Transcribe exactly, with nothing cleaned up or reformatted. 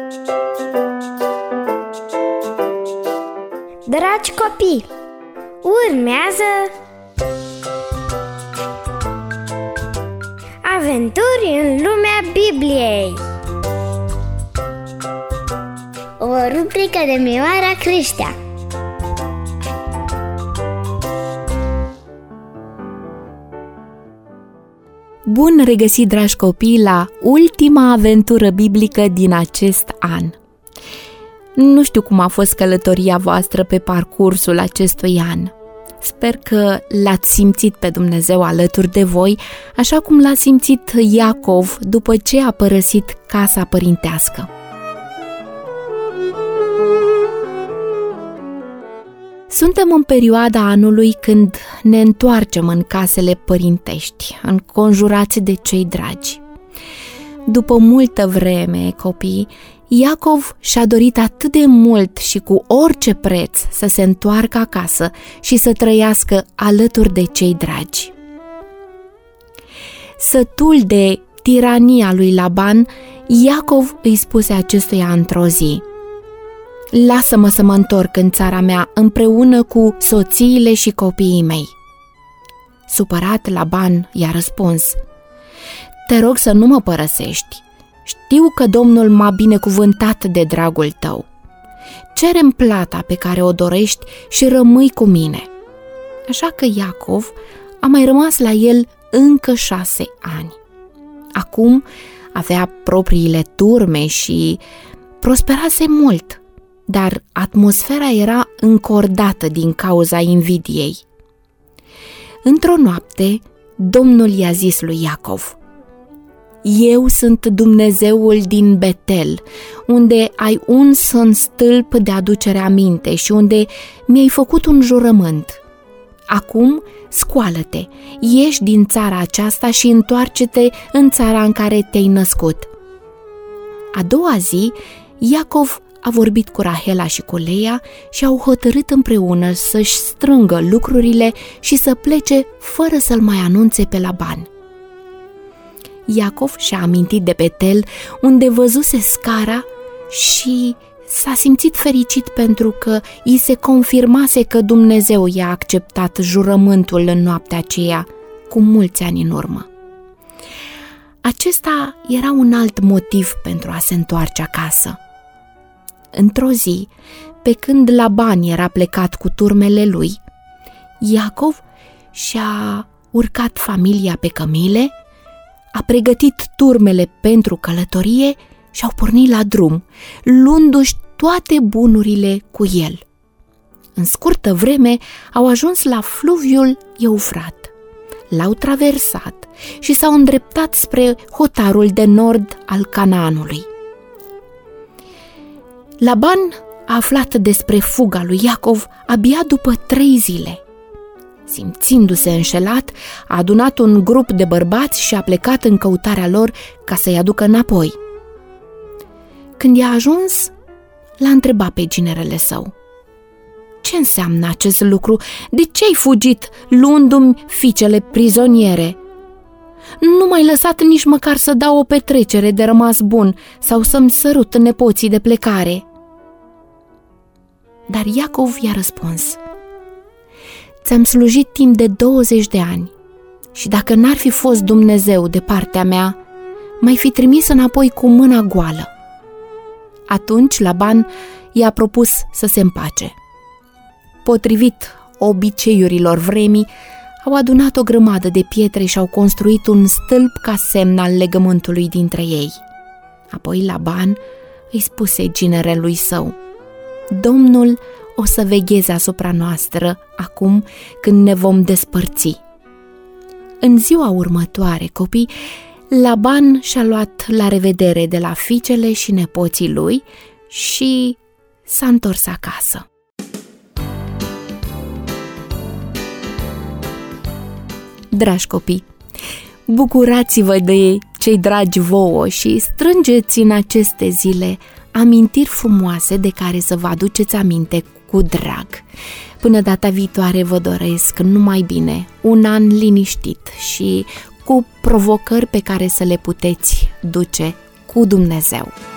Dragi copii, urmează Aventuri în lumea Bibliei, o rubrică de Mioara Creștea. Bun regăsit, dragi copii, la ultima aventură biblică din acest an. Nu știu cum a fost călătoria voastră pe parcursul acestui an. Sper că l-ați simțit pe Dumnezeu alături de voi, așa cum l-a simțit Iacov după ce a părăsit casa părintească. Suntem în perioada anului când ne întoarcem în casele părintești, înconjurați de cei dragi. După multă vreme, copii, Iacov și-a dorit atât de mult și cu orice preț să se întoarcă acasă și să trăiască alături de cei dragi. Sătul de tirania lui Laban, Iacov îi spuse acestuia într-o zi: "Lasă-mă să mă întorc în țara mea împreună cu soțiile și copiii mei." Supărat, Laban i-a răspuns: "Te rog să nu mă părăsești. Știu că Domnul m-a binecuvântat de dragul tău. Cere-mi plata pe care o dorești și rămâi cu mine." Așa că Iacov a mai rămas la el încă șase ani. Acum avea propriile turme și prosperase mult, dar atmosfera era încordată din cauza invidiei. Într-o noapte, Domnul i-a zis lui Iacov: "Eu sunt Dumnezeul din Betel, unde ai uns un stâlp de aducere aminte și unde mi-ai făcut un jurământ. Acum scoală-te, ieși din țara aceasta și întoarce-te în țara în care te-ai născut." A doua zi, Iacov a vorbit cu Rahela și cu Leia și au hotărât împreună să-și strângă lucrurile și să plece fără să-l mai anunțe pe Laban. Iacov și-a amintit de Betel, unde văzuse scara, și s-a simțit fericit pentru că i se confirmase că Dumnezeu i-a acceptat jurământul în noaptea aceea, cu mulți ani în urmă. Acesta era un alt motiv pentru a se întoarce acasă. Într-o zi, pe când Laban era plecat cu turmele lui, Iacov și-a urcat familia pe cămile, a pregătit turmele pentru călătorie și au pornit la drum, luându-și toate bunurile cu el. În scurtă vreme au ajuns la fluviul Eufrat. L-au traversat și s-au îndreptat spre hotarul de nord al Canaanului. Laban a aflat despre fuga lui Iacov abia după trei zile. Simțindu-se înșelat, a adunat un grup de bărbați și a plecat în căutarea lor ca să-i aducă înapoi. Când i-a ajuns, l-a întrebat pe ginerele său: "Ce înseamnă acest lucru? De ce ai fugit, luându-mi fiicele prizoniere? Nu m-ai lăsat nici măcar să dau o petrecere de rămas bun sau să-mi sărut nepoții de plecare." Dar Iacov i-a răspuns: "Ți-am slujit timp de douăzeci de ani și dacă n-ar fi fost Dumnezeu de partea mea, m-ai fi trimis înapoi cu mâna goală." Atunci Laban i-a propus să se împace. Potrivit obiceiurilor vremii, au adunat o grămadă de pietre și au construit un stâlp ca semn al legământului dintre ei. Apoi Laban îi spuse ginerelui său: "Domnul o să vegheze asupra noastră acum când ne vom despărți." În ziua următoare, copii, Laban și-a luat la revedere de la fiicele și nepoții lui și s-a întors acasă. Dragi copii, bucurați-vă de cei dragi vouă și strângeți în aceste zile amintiri frumoase de care să vă aduceți aminte cu drag. Până data viitoare vă doresc numai bine, un an liniștit și cu provocări pe care să le puteți duce cu Dumnezeu.